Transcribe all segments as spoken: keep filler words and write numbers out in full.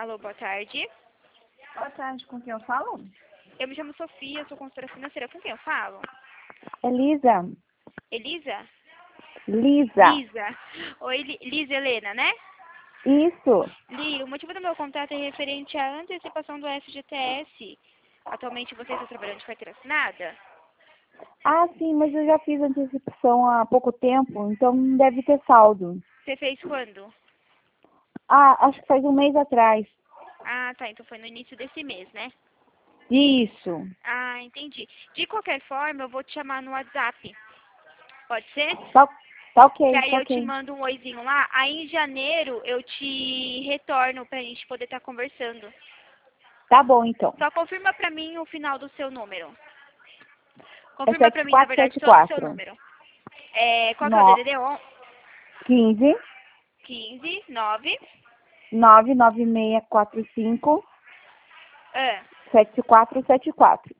Alô, boa tarde. Boa tarde, com quem eu falo? Eu me chamo Sofia, sou consultora financeira. Com quem eu falo? Elisa. Elisa? Lisa. Lisa. Oi, Li- Lisa Helena, né? Isso. Li, o motivo do meu contato é referente à antecipação do F G T S. Atualmente você está trabalhando de carteira assinada? Ah, sim, mas eu já fiz antecipação há pouco tempo, então não deve ter saldo. Você fez quando? Ah, acho que faz um mês atrás. Ah, tá. Então foi no início desse mês, né? Isso. Ah, entendi. De qualquer forma, eu vou te chamar no WhatsApp. Pode ser? Tá, tá Que ok, aí tá eu te ok. mando um oizinho lá. Aí em janeiro eu te retorno pra gente poder estar conversando. Tá bom, então. Só confirma pra mim o final do seu número. É Confirma pra sete mim, na quatro verdade, sete todo o seu quatro. número. É, qual que é o No, D D D? On- quinze, quinze, nove. nove nove seis quatro cinco, Ah, sete quatro sete quatro.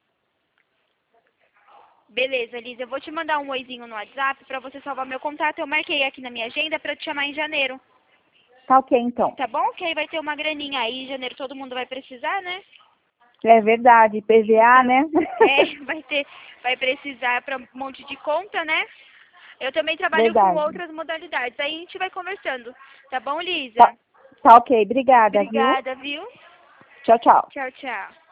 beleza, Lisa. Eu vou te mandar um oizinho no WhatsApp pra você salvar meu contato. Eu marquei aqui na minha agenda pra te chamar em janeiro. Tá ok, então. Tá bom? Que aí vai ter uma graninha aí. Em janeiro todo mundo vai precisar, né? É verdade, P V A, Então, né? é, vai ter, vai precisar para um monte de conta, né? Eu também trabalho com Verdade. outras modalidades. Aí a gente vai conversando. Tá bom, Tá, Lisa? tá ok, obrigada, viu? Obrigada, viu? Tchau, tchau. Tchau, tchau.